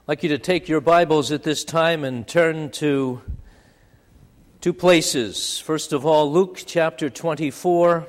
I'd like you to take your Bibles at this time and turn to two places. First of all, Luke chapter 24.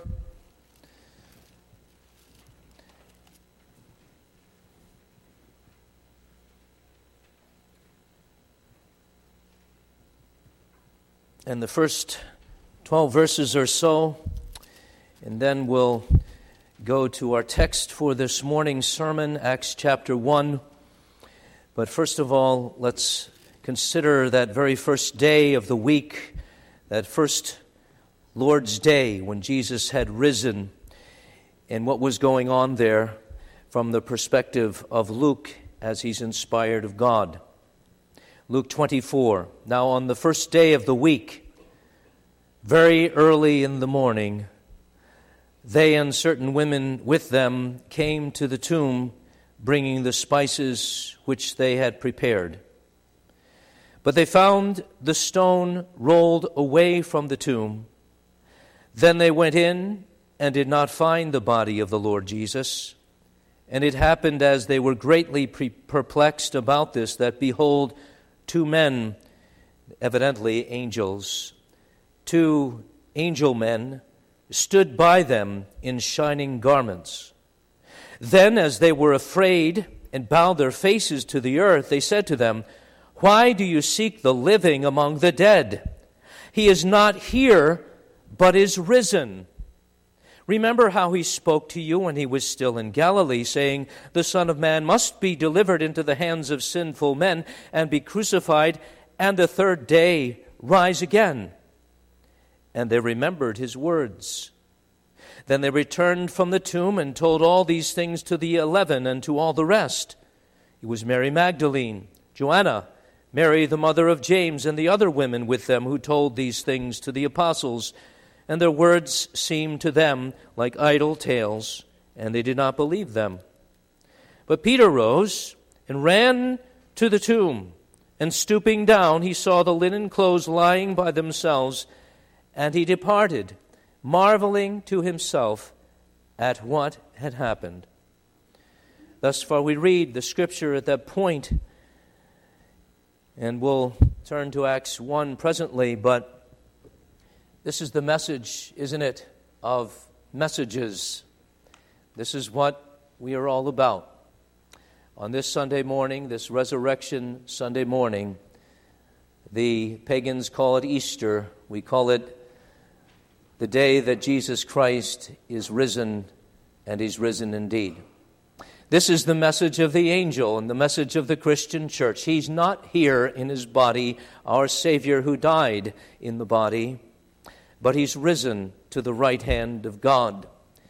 And the first 12 verses or so, and then we'll go to our text for this morning's sermon, Acts chapter 1. But first of all, let's consider that very first day of the week, that first Lord's Day when Jesus had risen, and what was going on there from the perspective of Luke as he's inspired of God. Luke 24. Now on the first day of the week, very early in the morning, they and certain women with them came to the tomb, bringing the spices which they had prepared. But they found the stone rolled away from the tomb. Then they went in and did not find the body of the Lord Jesus. And it happened as they were greatly perplexed about this, that behold, two men, evidently angels, two angel men, stood by them in shining garments. Then, as they were afraid and bowed their faces to the earth, they said to them, "Why do you seek the living among the dead? He is not here, but is risen. Remember how he spoke to you when he was still in Galilee, saying, 'The Son of Man must be delivered into the hands of sinful men and be crucified, and the third day rise again.'" And they remembered his words. Then they returned from the tomb and told all these things to the 11 and to all the rest. It was Mary Magdalene, Joanna, Mary the mother of James, and the other women with them who told these things to the apostles. And their words seemed to them like idle tales, and they did not believe them. But Peter rose and ran to the tomb, and stooping down, he saw the linen clothes lying by themselves, and he departed, marveling to himself at what had happened. Thus far we read the scripture at that point, and we'll turn to Acts 1 presently, but this is the message, isn't it, of messages. This is what we are all about. On this Sunday morning, this Resurrection Sunday morning, the pagans call it Easter. We call it the day that Jesus Christ is risen, and he's risen indeed. This is the message of the angel and the message of the Christian church. He's not here in his body, our Savior who died in the body, but he's risen to the right hand of God.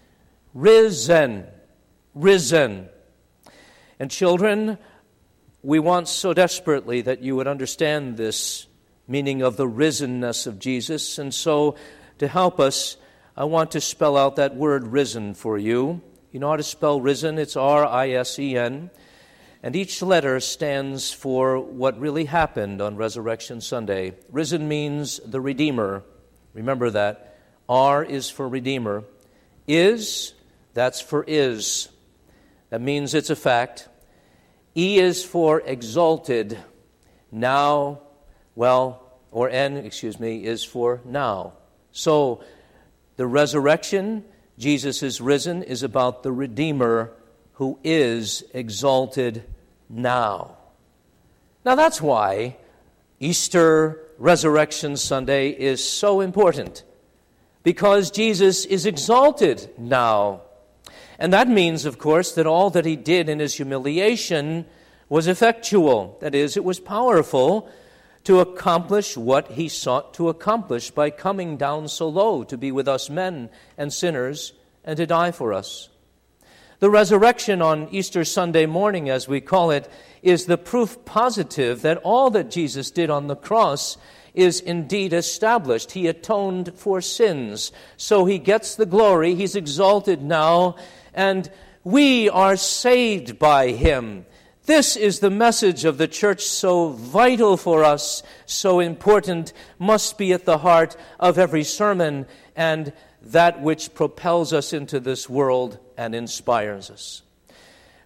Risen. Risen. And children, we want so desperately that you would understand this meaning of the risenness of Jesus, and so to help us, I want to spell out that word risen for you. You know how to spell risen? It's R-I-S-E-N. And each letter stands for what really happened on Resurrection Sunday. Risen means the Redeemer. Remember that. R is for Redeemer. Is, that's for is. That means it's a fact. E is for exalted. Now, N is for now. So, the resurrection, Jesus is risen, is about the Redeemer who is exalted now. Now that's why Easter Resurrection Sunday is so important, because Jesus is exalted now. And that means, of course, that all that he did in his humiliation was effectual. That is, it was powerful to accomplish what he sought to accomplish by coming down so low to be with us men and sinners and to die for us. The resurrection on Easter Sunday morning, as we call it, is the proof positive that all that Jesus did on the cross is indeed established. He atoned for sins, so he gets the glory. He's exalted now, and we are saved by him. This is the message of the church, so vital for us, so important, must be at the heart of every sermon, and that which propels us into this world and inspires us.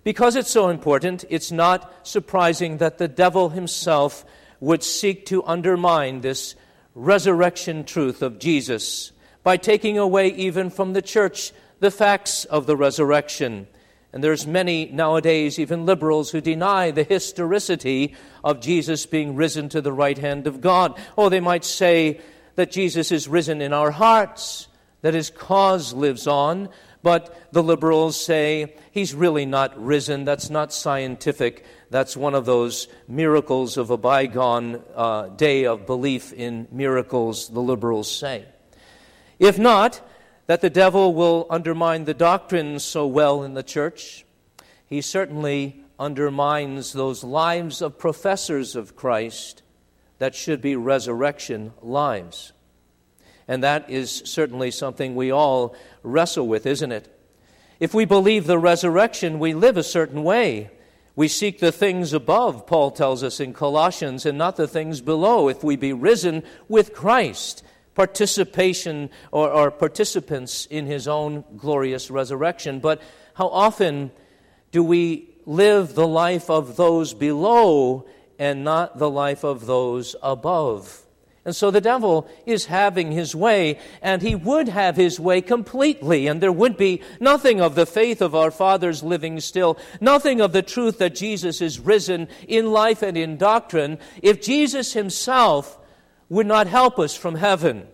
Because it's so important, it's not surprising that the devil himself would seek to undermine this resurrection truth of Jesus by taking away even from the church the facts of the resurrection. And there's many nowadays, even liberals, who deny the historicity of Jesus being risen to the right hand of God. Oh, they might say that Jesus is risen in our hearts, that his cause lives on, but the liberals say he's really not risen. That's not scientific. That's one of those miracles of a bygone day of belief in miracles, the liberals say. If not, that the devil will undermine the doctrines so well in the church. He certainly undermines those lives of professors of Christ that should be resurrection lives. And that is certainly something we all wrestle with, isn't it? If we believe the resurrection, we live a certain way. We seek the things above, Paul tells us in Colossians, and not the things below. If we be risen with Christ, participation or participants in his own glorious resurrection. But how often do we live the life of those below and not the life of those above? And so the devil is having his way, and he would have his way completely, and there would be nothing of the faith of our fathers living still, nothing of the truth that Jesus is risen in life and in doctrine, if Jesus himself would not help us from heaven.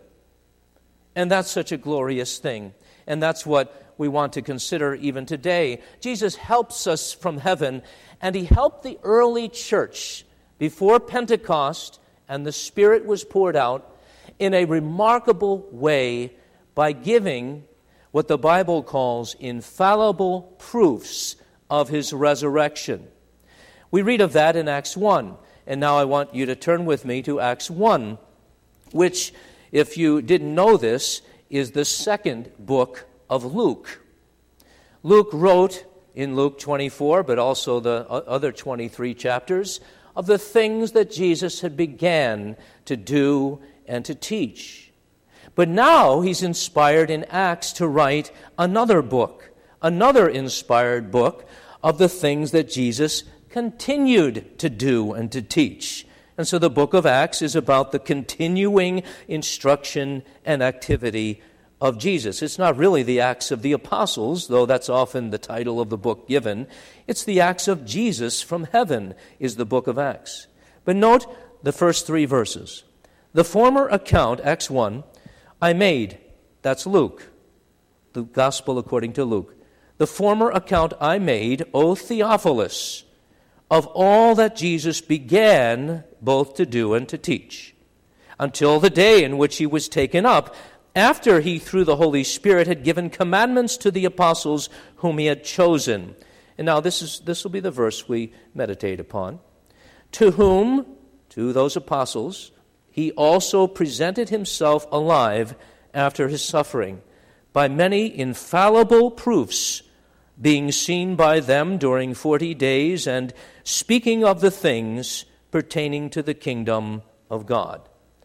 And that's such a glorious thing, and that's what we want to consider even today. Jesus helps us from heaven, and he helped the early church before Pentecost, and the Spirit was poured out in a remarkable way by giving what the Bible calls infallible proofs of his resurrection. We read of that in Acts 1. And now I want you to turn with me to Acts 1, which, if you didn't know this, is the second book of Luke. Luke wrote in Luke 24, but also the other 23 chapters, of the things that Jesus had began to do and to teach. But now he's inspired in Acts to write another book, another inspired book of the things that Jesus continued to do and to teach. And so the book of Acts is about the continuing instruction and activity of Jesus. It's not really the Acts of the Apostles, though that's often the title of the book given. It's the Acts of Jesus from heaven is the book of Acts. But note the first three verses. The former account, Acts 1, I made, that's Luke, the gospel according to Luke. The former account I made, O Theophilus, of all that Jesus began both to do and to teach, until the day in which he was taken up, after he, through the Holy Spirit, had given commandments to the apostles whom he had chosen. And now this will be the verse we meditate upon. To whom, to those apostles, he also presented himself alive after his suffering, by many infallible proofs, being seen by them during 40 days, and speaking of the things pertaining to the kingdom of God.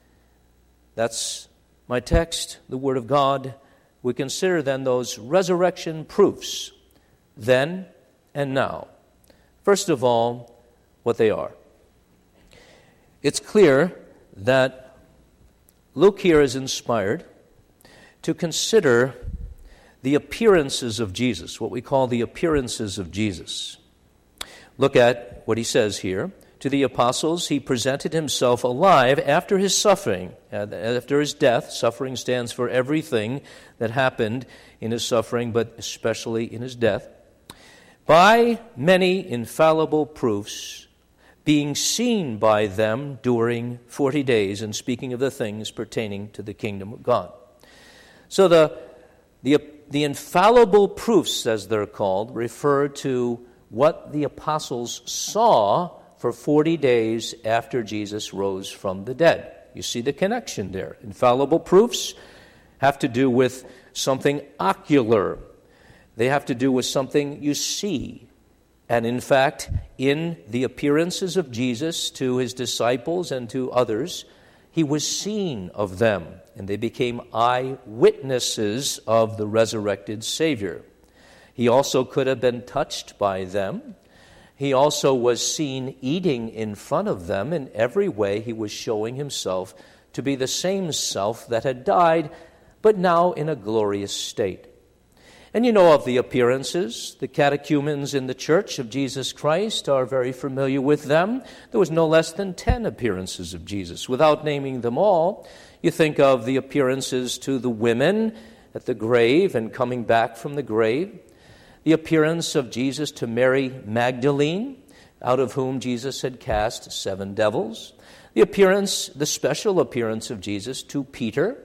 That's my text, the Word of God. We consider then those resurrection proofs, then and now. First of all, what they are. It's clear that Luke here is inspired to consider the appearances of Jesus, what we call the appearances of Jesus. Look at what he says here. To the apostles, he presented himself alive after his suffering, after his death. Suffering stands for everything that happened in his suffering, but especially in his death. By many infallible proofs, being seen by them during 40 days, and speaking of the things pertaining to the kingdom of God. So the infallible proofs, as they're called, refer to what the apostles saw for 40 days after Jesus rose from the dead. You see the connection there. Infallible proofs have to do with something ocular. They have to do with something you see. And in fact, in the appearances of Jesus to his disciples and to others, he was seen of them, and they became eyewitnesses of the resurrected Savior. He also could have been touched by them. He also was seen eating in front of them. In every way, he was showing himself to be the same self that had died, but now in a glorious state. And you know of the appearances. The catechumens in the Church of Jesus Christ are very familiar with them. There was no less than 10 appearances of Jesus. Without naming them all, you think of the appearances to the women at the grave and coming back from the grave, the appearance of Jesus to Mary Magdalene, out of whom Jesus had cast 7 devils, the special appearance of Jesus to Peter,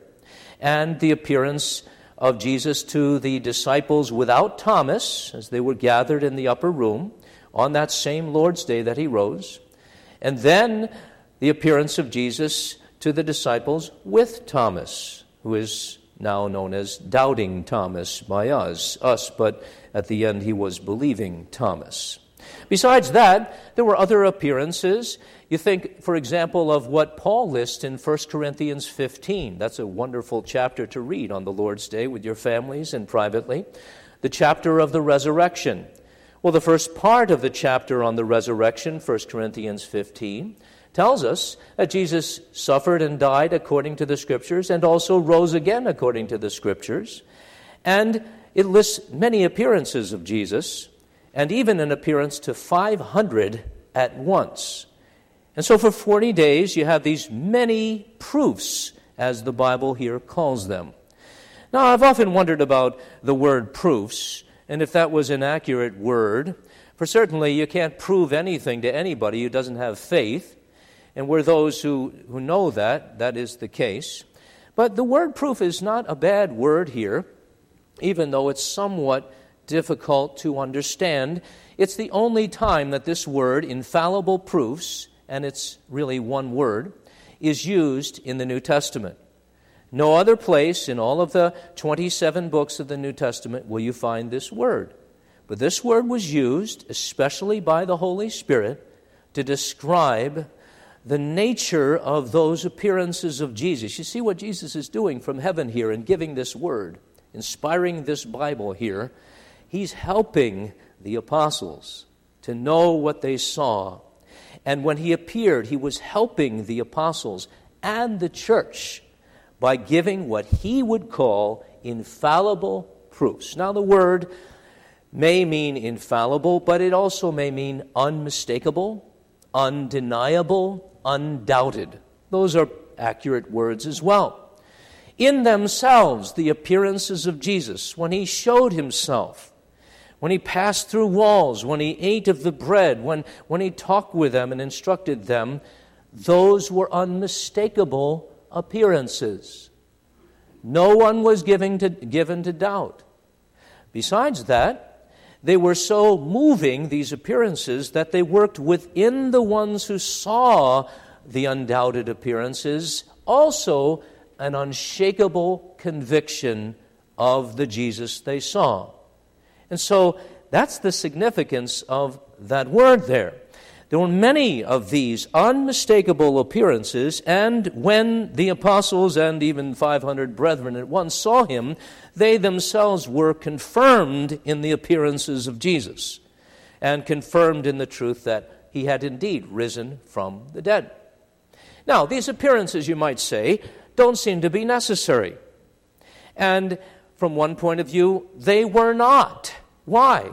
and the appearance of Jesus to the disciples without Thomas, as they were gathered in the upper room on that same Lord's Day that he rose, and then the appearance of Jesus to the disciples with Thomas, who is now known as Doubting Thomas by us, but at the end he was Believing Thomas. Besides that, there were other appearances. You think, for example, of what Paul lists in 1 Corinthians 15. That's a wonderful chapter to read on the Lord's Day with your families and privately. The chapter of the resurrection. Well, the first part of the chapter on the resurrection, 1 Corinthians 15, tells us that Jesus suffered and died according to the Scriptures and also rose again according to the Scriptures. And it lists many appearances of Jesus, and even an appearance to 500 at once. And so for 40 days you have these many proofs, as the Bible here calls them. Now, I've often wondered about the word proofs, and if that was an accurate word, for certainly you can't prove anything to anybody who doesn't have faith, and we're those who know that is the case. But the word proof is not a bad word here, even though it's somewhat difficult to understand. It's the only time that this word, infallible proofs, and it's really one word, is used in the New Testament. No other place in all of the 27 books of the New Testament will you find this word. But this word was used, especially by the Holy Spirit, to describe the nature of those appearances of Jesus. You see what Jesus is doing from heaven here in giving this word, inspiring this Bible here. He's helping the apostles to know what they saw. And when he appeared, he was helping the apostles and the church by giving what he would call infallible proofs. Now, the word may mean infallible, but it also may mean unmistakable, undeniable, undoubted. Those are accurate words as well. In themselves, the appearances of Jesus, when he showed himself, when he passed through walls, when he ate of the bread, when he talked with them and instructed them, those were unmistakable appearances. No one was given to doubt. Besides that, they were so moving, these appearances, that they worked within the ones who saw the undoubted appearances, also an unshakable conviction of the Jesus they saw. And so that's the significance of that word there. There were many of these unmistakable appearances, and when the apostles and even 500 brethren at once saw him, they themselves were confirmed in the appearances of Jesus and confirmed in the truth that he had indeed risen from the dead. Now, these appearances, you might say, don't seem to be necessary. And from one point of view, they were not. Why?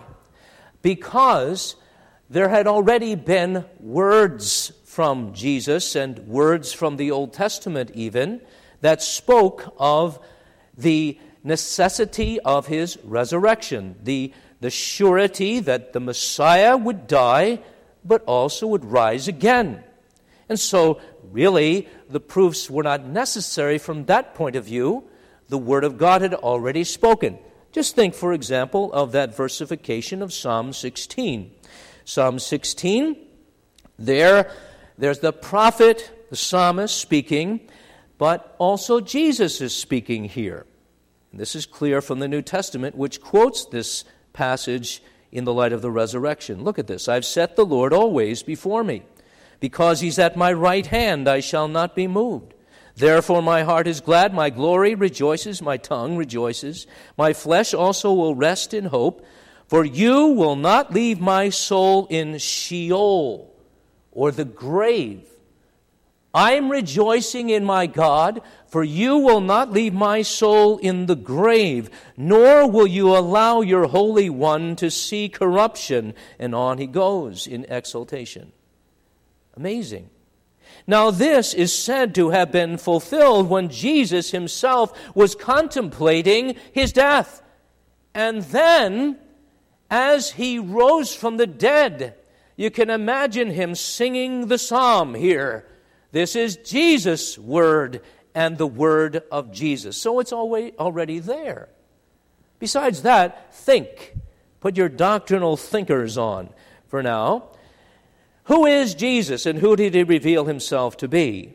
Because there had already been words from Jesus and words from the Old Testament even that spoke of the necessity of his resurrection, the surety that the Messiah would die but also would rise again. And so, really, the proofs were not necessary from that point of view. The Word of God had already spoken. Just think, for example, of that versification of Psalm 16. Psalm 16, there's the prophet, the psalmist speaking, but also Jesus is speaking here. And this is clear from the New Testament, which quotes this passage in the light of the resurrection. Look at this. I've set the Lord always before me. Because he's at my right hand, I shall not be moved. Therefore my heart is glad, my glory rejoices, my tongue rejoices. My flesh also will rest in hope, For you will not leave my soul in Sheol, or the grave. I am rejoicing in my God, for you will not leave my soul in the grave, nor will you allow your Holy One to see corruption. And on he goes in exultation. Amazing. Now this is said to have been fulfilled when Jesus himself was contemplating his death. And then, as he rose from the dead, you can imagine him singing the psalm here. This is Jesus' word and the word of Jesus. So it's already there. Besides that, think. Put your doctrinal thinkers on for now. Who is Jesus and who did he reveal himself to be?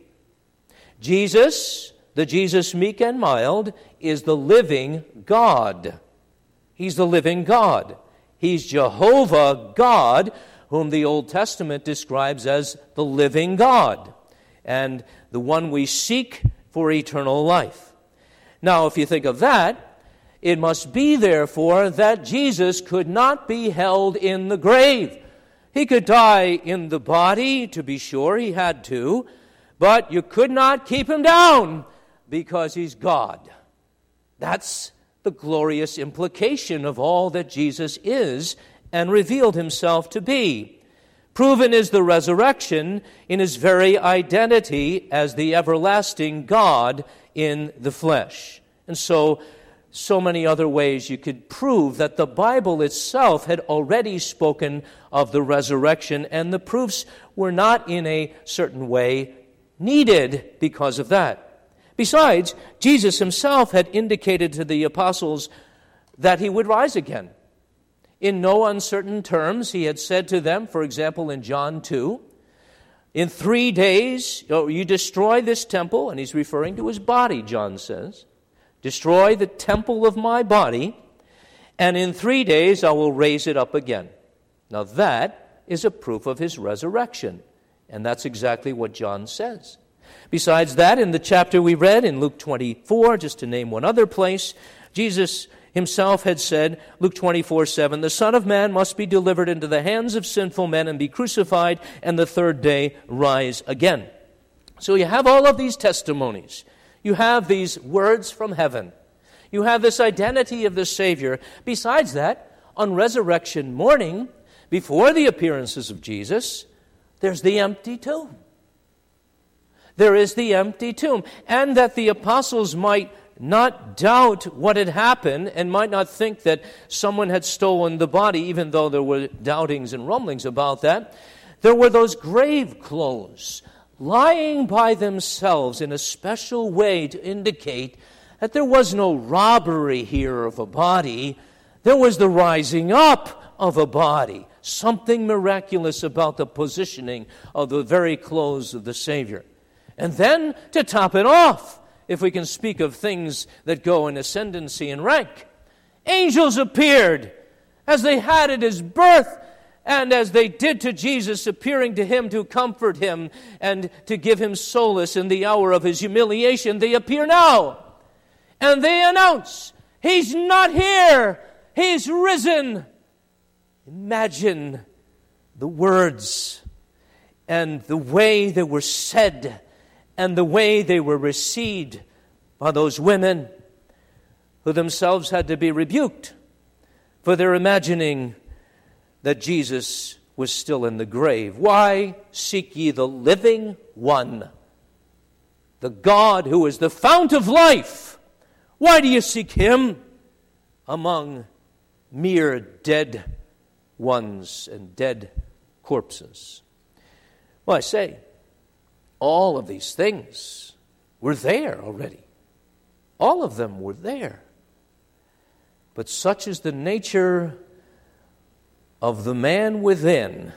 Jesus, the Jesus meek and mild, is the living God. He's the living God. He's Jehovah God, whom the Old Testament describes as the living God, and the one we seek for eternal life. Now, if you think of that, it must be, therefore, that Jesus could not be held in the grave. He could die in the body, to be sure, he had to, but you could not keep him down because he's God. That's the glorious implication of all that Jesus is and revealed himself to be. Proven is the resurrection in his very identity as the everlasting God in the flesh. And so many other ways you could prove that the Bible itself had already spoken of the resurrection, and the proofs were not in a certain way needed because of that. Besides, Jesus himself had indicated to the apostles that he would rise again. In no uncertain terms, he had said to them, for example, in John 2, in 3 days, you destroy this temple, and he's referring to his body, John says, destroy the temple of my body, and in 3 days I will raise it up again. Now that is a proof of his resurrection, and that's exactly what John says. Besides that, in the chapter we read in Luke 24, just to name one other place, Jesus himself had said, Luke 24:7, the Son of Man must be delivered into the hands of sinful men and be crucified, and the third day rise again. So you have all of these testimonies. You have these words from heaven. You have this identity of the Savior. Besides that, on resurrection morning, before the appearances of Jesus, there's the empty tomb. There is the empty tomb. And that the apostles might not doubt what had happened and might not think that someone had stolen the body, even though there were doubtings and rumblings about that, there were those grave clothes lying by themselves in a special way to indicate that there was no robbery here of a body. There was the rising up of a body. Something miraculous about the positioning of the very clothes of the Savior. And then, to top it off, if we can speak of things that go in ascendancy and rank, angels appeared as they had at his birth, and as they did to Jesus, appearing to him to comfort him and to give him solace in the hour of his humiliation, they appear now. And they announce, he's not here, he's risen. Imagine the words and the way they were said and the way they were received by those women who themselves had to be rebuked for their imagining that Jesus was still in the grave. Why seek ye the living one, the God who is the fount of life? Why do you seek him among mere dead ones and dead corpses? Well, I say, all of these things were there already. All of them were there. But such is the nature of the man within,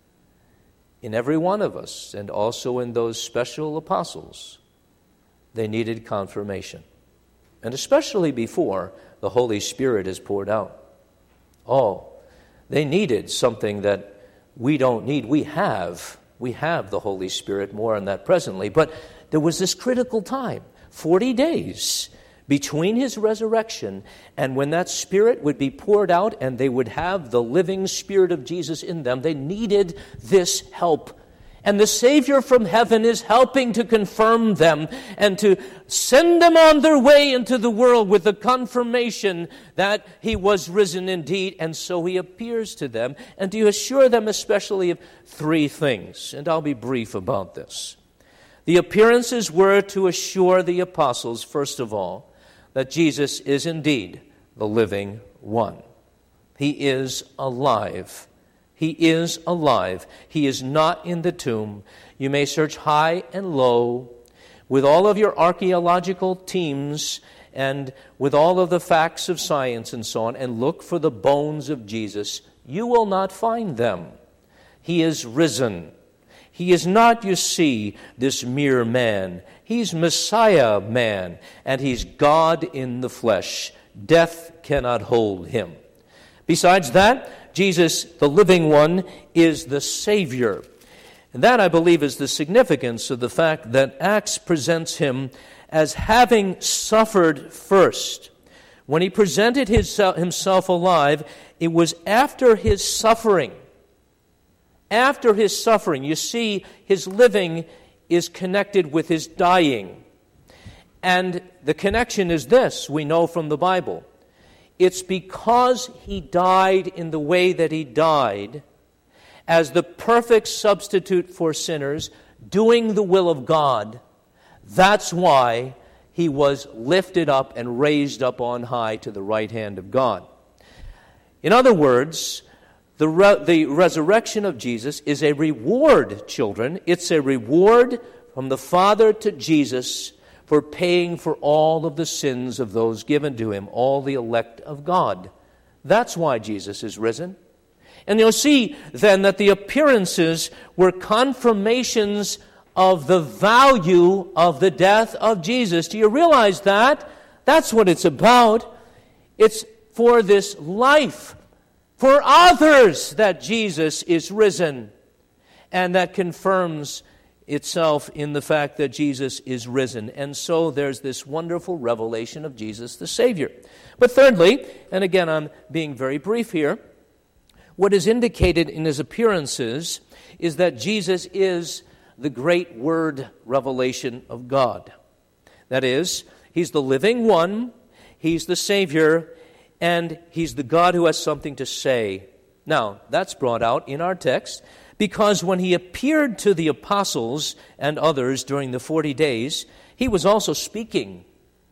in every one of us, and also in those special apostles, they needed confirmation. And especially before the Holy Spirit is poured out. Oh, they needed something that we don't need. We have the Holy Spirit, more on that presently. But there was this critical time, 40 days, between his resurrection and when that Spirit would be poured out and they would have the living Spirit of Jesus in them, they needed this help. And the Savior from heaven is helping to confirm them and to send them on their way into the world with the confirmation that he was risen indeed. And so he appears to them and to assure them especially of three things. And I'll be brief about this. The appearances were to assure the apostles, first of all, that Jesus is indeed the living one. He is alive. He is alive. He is not in the tomb. You may search high and low with all of your archaeological teams and with all of the facts of science and so on and look for the bones of Jesus. You will not find them. He is risen. He is not, you see, this mere man. He's Messiah man, and he's God in the flesh. Death cannot hold him. Besides that, Jesus, the living one, is the Savior. And that, I believe, is the significance of the fact that Acts presents him as having suffered first. When he presented himself alive, it was after his suffering. After his suffering, you see, his living is connected with his dying. And the connection is this, we know from the Bible. It's because he died in the way that he died, as the perfect substitute for sinners, doing the will of God. That's why he was lifted up and raised up on high to the right hand of God. In other words, the resurrection of Jesus is a reward, children. It's a reward from the Father to Jesus for paying for all of the sins of those given to him, all the elect of God. That's why Jesus is risen. And you'll see then that the appearances were confirmations of the value of the death of Jesus. Do you realize that? That's what it's about. It's for this life, for others, that Jesus is risen. And that confirms itself in the fact that Jesus is risen. And so there's this wonderful revelation of Jesus the Savior. But thirdly, and again I'm being very brief here, what is indicated in his appearances is that Jesus is the great word revelation of God. That is, he's the living one, he's the Savior, and he's the God who has something to say. Now, that's brought out in our text, because when he appeared to the apostles and others during the 40 days, he was also speaking.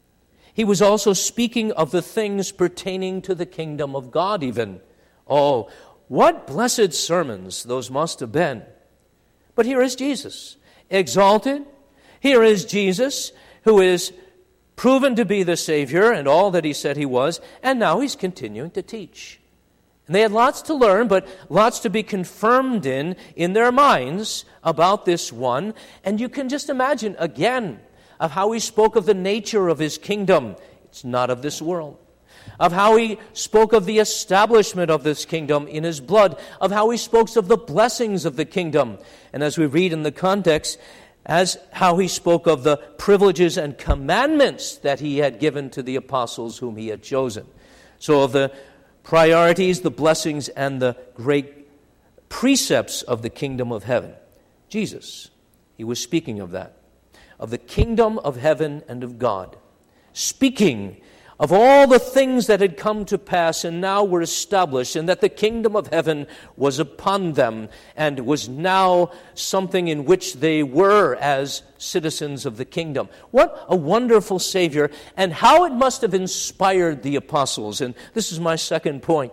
He was also speaking of the things pertaining to the kingdom of God even. Oh, what blessed sermons those must have been. But here is Jesus, exalted. Here is Jesus, who is proven to be the Savior and all that he said he was, and now he's continuing to teach. And they had lots to learn, but lots to be confirmed in their minds about this one. And you can just imagine, again, of how he spoke of the nature of his kingdom. It's not of this world. Of how he spoke of the establishment of this kingdom in his blood. Of how he spoke of the blessings of the kingdom. And as we read in the context, as how he spoke of the privileges and commandments that he had given to the apostles whom he had chosen. So of the priorities, the blessings, and the great precepts of the kingdom of heaven. Jesus, he was speaking of that, of the kingdom of heaven and of God, speaking of all the things that had come to pass and now were established, and that the kingdom of heaven was upon them and was now something in which they were as citizens of the kingdom. What a wonderful Savior, and how it must have inspired the apostles. And this is my second point.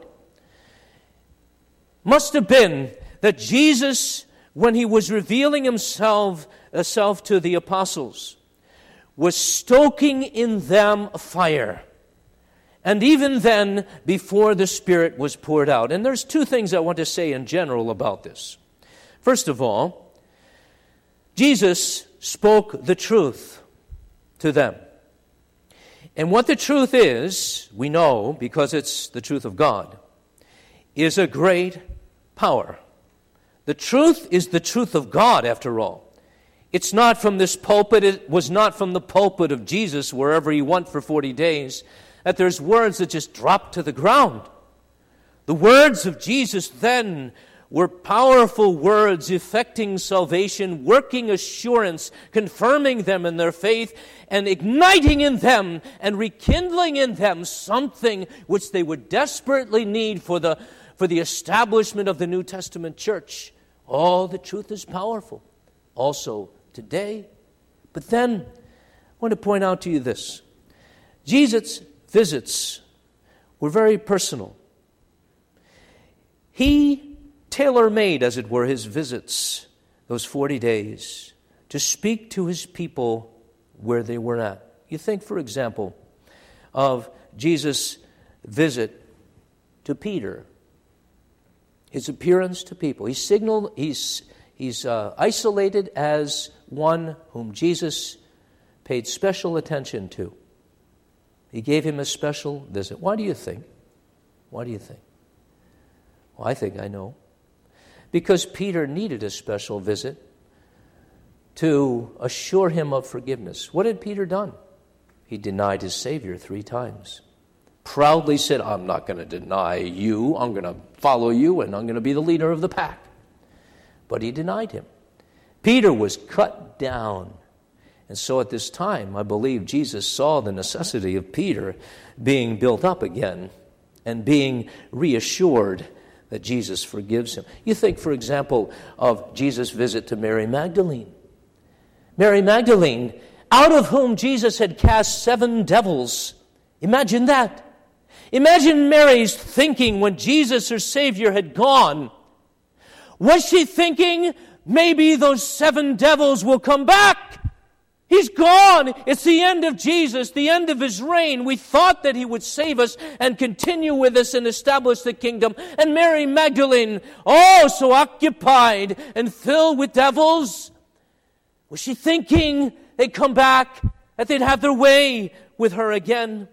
Must have been that Jesus, when he was revealing himself to the apostles, was stoking in them a fire. And even then, before the Spirit was poured out. And there's two things I want to say in general about this. First of all, Jesus spoke the truth to them. And what the truth is, we know, because it's the truth of God, is a great power. The truth is the truth of God, after all. It's not from this pulpit, it was not from the pulpit of Jesus, wherever he went for 40 days, that there's words that just drop to the ground. The words of Jesus then were powerful words, effecting salvation, working assurance, confirming them in their faith, and igniting in them and rekindling in them something which they would desperately need for the establishment of the New Testament church. Oh, the truth is powerful. Also today. But then, I want to point out to you this. Jesus' visits were very personal. He tailor-made, as it were, his visits, those 40 days, to speak to his people where they were at. You think, for example, of Jesus' visit to Peter, his appearance to people. He's isolated as one whom Jesus paid special attention to. He gave him a special visit. Why do you think? Why do you think? Well, I think I know. Because Peter needed a special visit to assure him of forgiveness. What had Peter done? He denied his Savior 3 times. Proudly said, I'm not going to deny you. I'm going to follow you, and I'm going to be the leader of the pack. But he denied him. Peter was cut down. And so at this time, I believe Jesus saw the necessity of Peter being built up again and being reassured that Jesus forgives him. You think, for example, of Jesus' visit to Mary Magdalene. Mary Magdalene, out of whom Jesus had cast 7 devils. Imagine that. Imagine Mary's thinking when Jesus, her Savior, had gone. Was she thinking, maybe those 7 devils will come back? He's gone. It's the end of Jesus, the end of his reign. We thought that he would save us and continue with us and establish the kingdom. And Mary Magdalene, oh, so occupied and filled with devils. Was she thinking they'd come back, that they'd have their way with her again?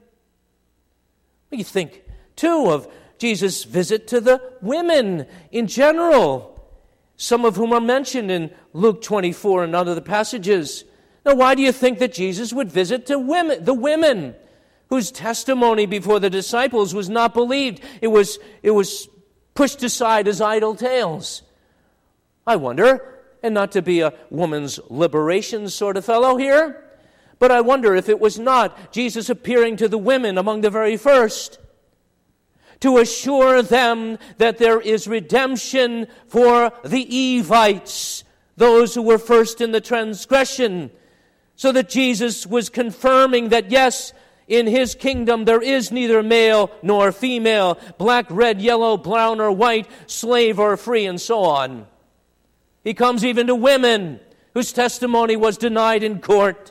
You think, too, of Jesus' visit to the women in general, some of whom are mentioned in Luke 24 and other passages. Now, why do you think that Jesus would visit the women whose testimony before the disciples was not believed? It was pushed aside as idle tales. I wonder, and not to be a woman's liberation sort of fellow here, but I wonder if it was not Jesus appearing to the women among the very first to assure them that there is redemption for the Evites, those who were first in the transgression, so that Jesus was confirming that, yes, in his kingdom there is neither male nor female, black, red, yellow, brown, or white, slave or free, and so on. He comes even to women whose testimony was denied in court.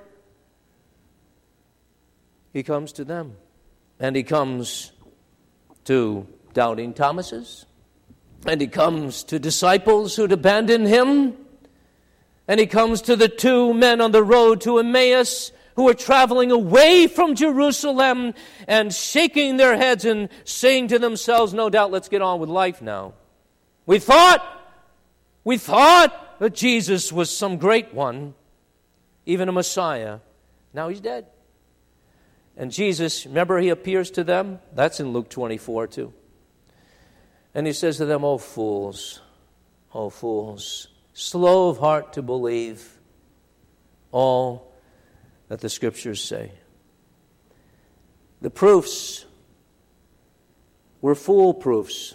He comes to them. And he comes to doubting Thomases. And he comes to disciples who'd abandoned him. And he comes to the 2 men on the road to Emmaus who are traveling away from Jerusalem and shaking their heads and saying to themselves, no doubt, let's get on with life now. We thought that Jesus was some great one, even a Messiah. Now he's dead. And Jesus, remember, he appears to them. That's in Luke 24 too. And he says to them, oh fools, slow of heart to believe all that the Scriptures say. The proofs were fool proofs.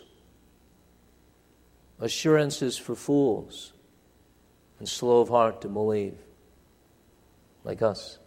Assurances for fools and slow of heart to believe, like us.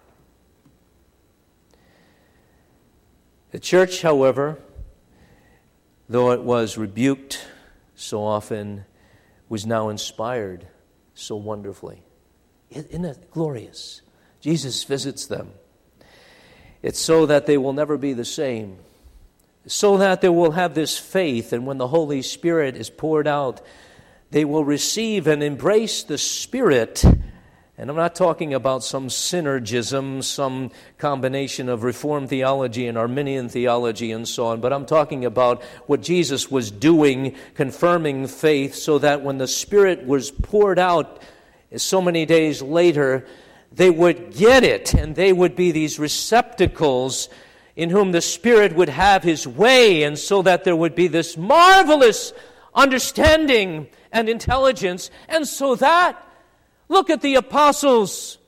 The church, however, though it was rebuked so often, was now inspired so wonderfully. Isn't it glorious? Jesus visits them. It's so that they will never be the same. So that they will have this faith, and when the Holy Spirit is poured out, they will receive and embrace the Spirit. And I'm not talking about some synergism, some combination of Reformed theology and Arminian theology and so on, but I'm talking about what Jesus was doing, confirming faith, so that when the Spirit was poured out so many days later, they would get it, and they would be these receptacles in whom the Spirit would have His way, and so that there would be this marvelous understanding and intelligence. And so that, look at the apostles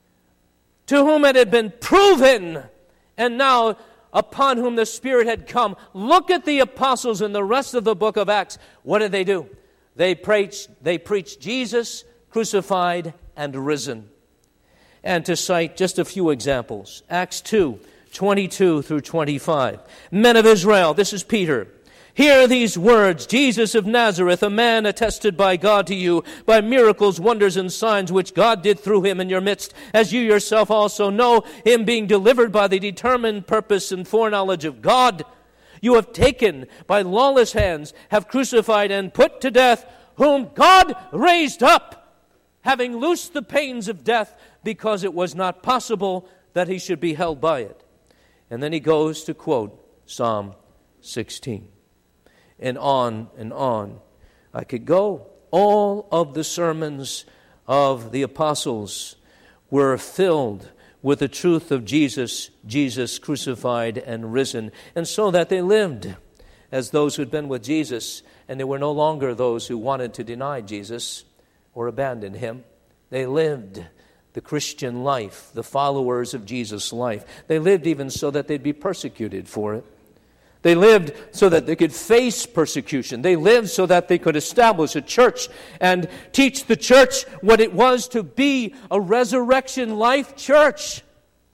to whom it had been proven, and now upon whom the Spirit had come. Look at the apostles in the rest of the book of Acts. What did they do? They preached Jesus crucified and risen. And to cite just a few examples, Acts 2:22 through 25. Men of Israel, this is Peter. Hear these words, Jesus of Nazareth, a man attested by God to you by miracles, wonders, and signs which God did through him in your midst, as you yourself also know, him being delivered by the determined purpose and foreknowledge of God. You have taken by lawless hands, have crucified and put to death, whom God raised up, having loosed the pains of death, because it was not possible that he should be held by it. And then he goes to quote Psalm 16. And on I could go. All of the sermons of the apostles were filled with the truth of Jesus crucified and risen, and so that they lived as those who had been with Jesus, and they were no longer those who wanted to deny Jesus or abandon him. They lived the Christian life, the followers of Jesus' life. They lived even so that they'd be persecuted for it. They lived so that they could face persecution. They lived so that they could establish a church and teach the church what it was to be a resurrection life church.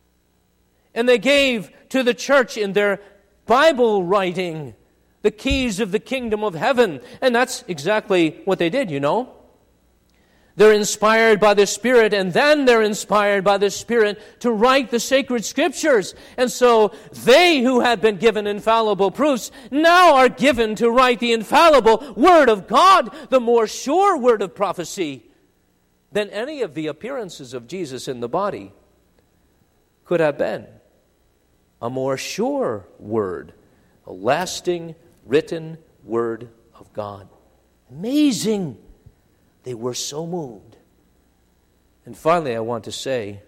And they gave to the church in their Bible writing the keys of the kingdom of heaven. And that's exactly what they did, you know. They're inspired by the Spirit, and then they're inspired by the Spirit to write the sacred Scriptures. And so they who had been given infallible proofs now are given to write the infallible Word of God, the more sure word of prophecy than any of the appearances of Jesus in the body could have been. A more sure word, a lasting written Word of God. Amazing. They were so moved. And finally, I want to say,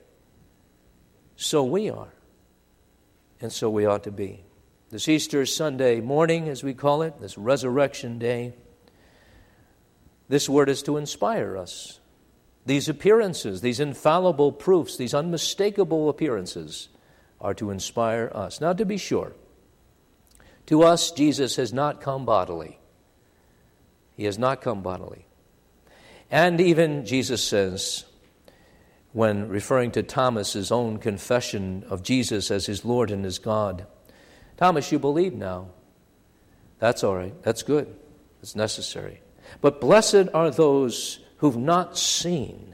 so we are. And so we ought to be. This Easter Sunday morning, as we call it, this Resurrection Day, this word is to inspire us. These appearances, these infallible proofs, these unmistakable appearances are to inspire us. Now, to be sure, to us, Jesus has not come bodily. He has not come bodily. And even Jesus says, when referring to Thomas's own confession of Jesus as his Lord and his God, Thomas, you believe now. That's all right. That's good. It's necessary. But blessed are those who've not seen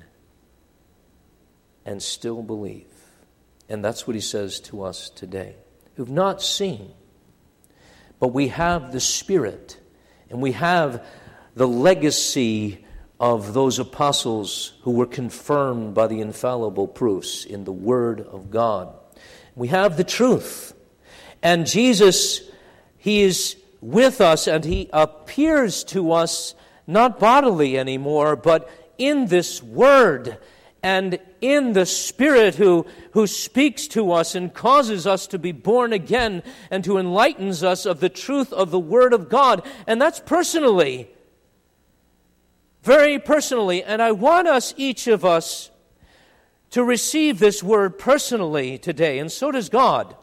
and still believe. And that's what he says to us today. Who've not seen, but we have the Spirit, and we have the legacy of those apostles who were confirmed by the infallible proofs in the Word of God. We have the truth. And Jesus, he is with us, and he appears to us not bodily anymore, but in this Word and in the Spirit who speaks to us and causes us to be born again and to enlightens us of the truth of the Word of God. And that's personally. Very personally, and I want us, each of us, to receive this word personally today, and so does God.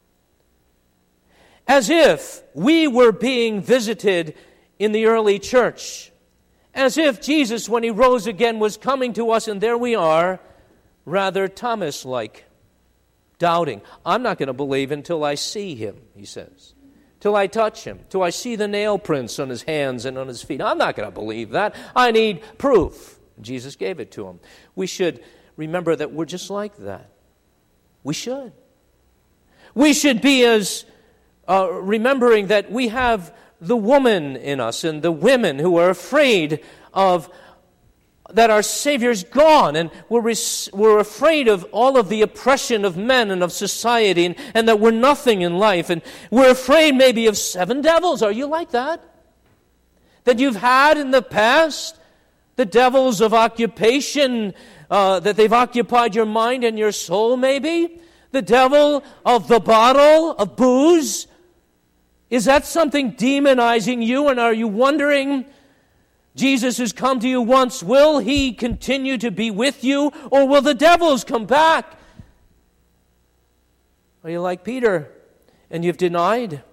As if we were being visited in the early church. As if Jesus, when he rose again, was coming to us, and there we are, rather Thomas-like, doubting. I'm not going to believe until I see him, he says. Till I touch him, till I see the nail prints on his hands and on his feet. I'm not going to believe that. I need proof. Jesus gave it to him. We should remember that we're just like that. We should. We should be as remembering that we have the woman in us and the women who are afraid of that our Savior's gone, and we're afraid of all of the oppression of men and of society, and that we're nothing in life, and we're afraid maybe of 7 devils. Are you like that? That you've had in the past The devils of occupation, that they've occupied your mind and your soul, maybe? The devil of the bottle, of booze? Is that something demonizing you? And are you wondering, Jesus has come to you once, will he continue to be with you, or will the devils come back? Are you like Peter, and you've denied?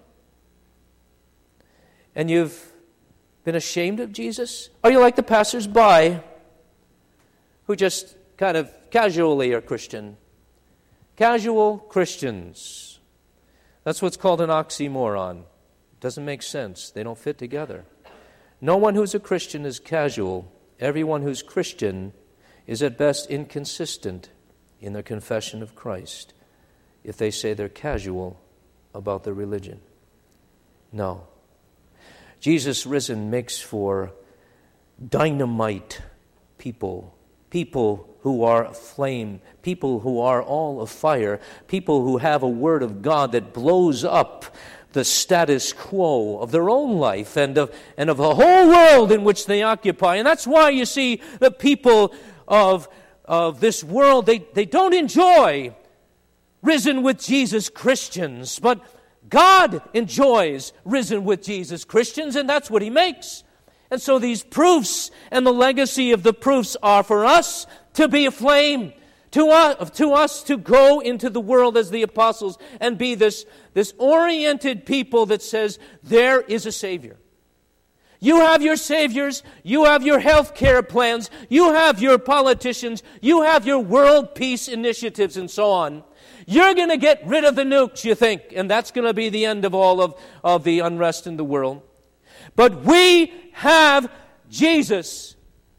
And you've been ashamed of Jesus? Are you like the passers-by who just kind of casually are Christian? Casual Christians. That's what's called an oxymoron. It doesn't make sense. They don't fit together. No one who's a Christian is casual. Everyone who's Christian is at best inconsistent in their confession of Christ if they say they're casual about their religion. No. Jesus risen makes for dynamite people. People who are aflame, people who are all afire, people who have a word of God that blows up the status quo of their own life and of the whole world in which they occupy. And that's why you see the people of this world, they don't enjoy risen with Jesus Christians, but God enjoys risen with Jesus Christians, and that's what he makes. And so these proofs and the legacy of the proofs are for us to be aflame, to us to go into the world as the apostles and be this oriented people that says there is a Savior. You have your saviors, you have your health care plans, you have your politicians, you have your world peace initiatives and so on. You're going to get rid of the nukes, you think, and that's going to be the end of all of the unrest in the world. But we have Jesus.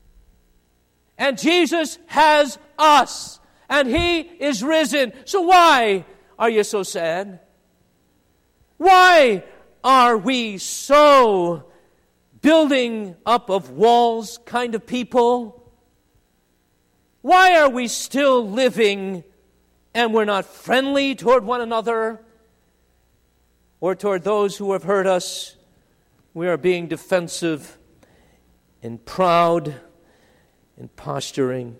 And Jesus has us. And he is risen. So why are you so sad? Why are we so building up of walls kind of people? Why are we still living and we're not friendly toward one another or toward those who have hurt us? We are being defensive and proud and posturing.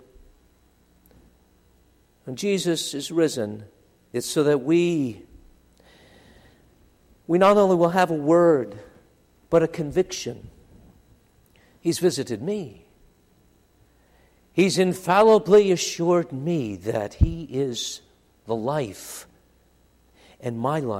When Jesus is risen, it's so that we not only will have a word, but a conviction. He's visited me. He's infallibly assured me that he is the life and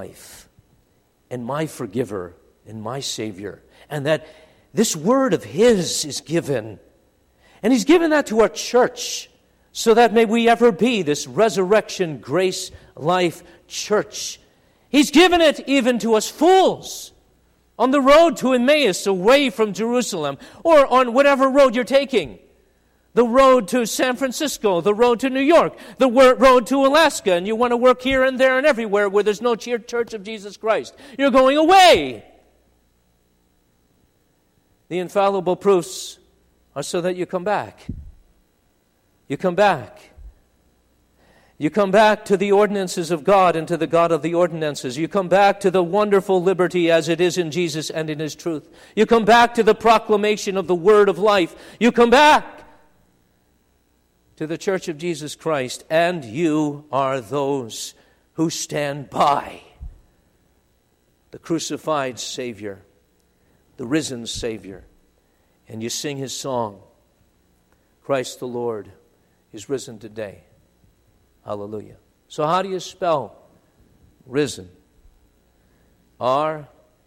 my forgiver and my Savior, and that this word of his is given. And he's given that to our church, so that may we ever be this resurrection, grace, life church. He's given it even to us fools on the road to Emmaus, away from Jerusalem, or on whatever road you're taking. The road to San Francisco, the road to New York, the road to Alaska, and you want to work here and there and everywhere where there's no church of Jesus Christ. You're going away. The infallible proofs are so that you come back. You come back. You come back to the ordinances of God and to the God of the ordinances. You come back to the wonderful liberty as it is in Jesus and in his truth. You come back to the proclamation of the word of life. You come back to the church of Jesus Christ, and you are those who stand by the crucified Savior, the risen Savior, and you sing his song, Christ the Lord is risen today. Hallelujah. So how do you spell risen? R-I-S-E-N.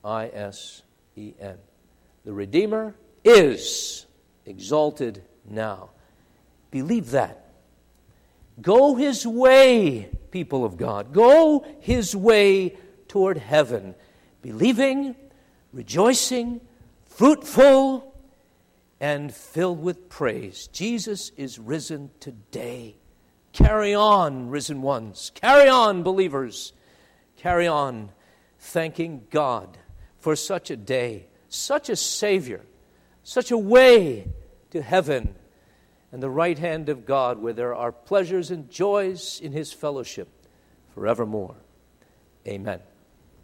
The Redeemer is exalted now. Believe that. Go his way, people of God. Go his way toward heaven. Believing, rejoicing, fruitful, and filled with praise. Jesus is risen today. Carry on, risen ones. Carry on, believers. Carry on, thanking God for such a day, such a Savior, such a way to heaven and the right hand of God, where there are pleasures and joys in his fellowship forevermore. Amen.